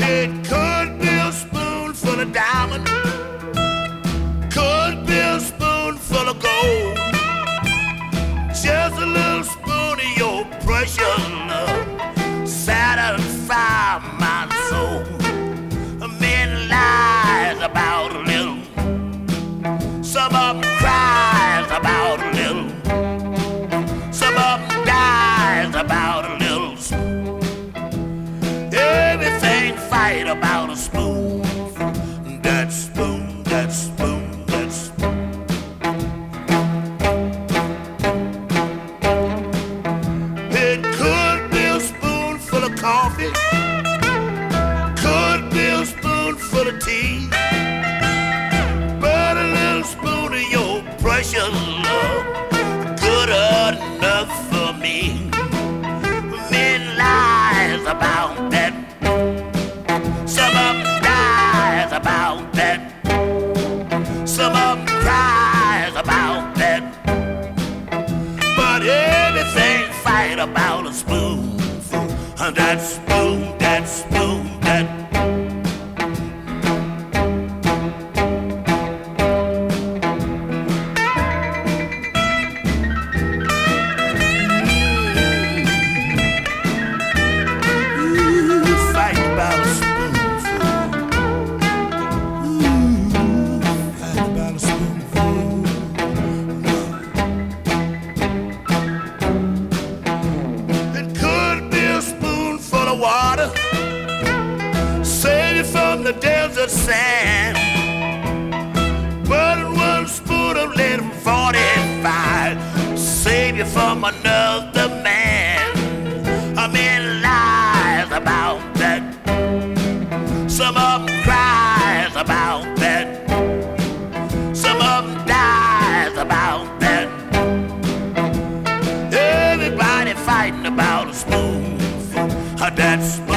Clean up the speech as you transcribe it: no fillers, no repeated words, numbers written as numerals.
It could be a spoonful of diamond, could be a spoonful of gold, just a little spoon of your precious love, satisfy my soul. Men lies about a little, some of them cries about a little, some of them dies about a little spoon. Everything fight about a spoon. That spoon, that spoon, that spoon. It could be a spoonful of coffee, could be a spoonful of tea, but a little spoon of your precious love, good enough for me. Men lies about that, some of them dies about that, some of them cries about that, but everything fight about a spoonful. That spoon, that spoon, that. Fight about a spoonful. Fight about a spoonful. It could be a spoonful of water, save it from the desert sand, but one spoon of lead 45, save you from another man. A man lies about that, some of them cries about that, some of them dies about that. Everybody fighting about a spoonful. That spoon.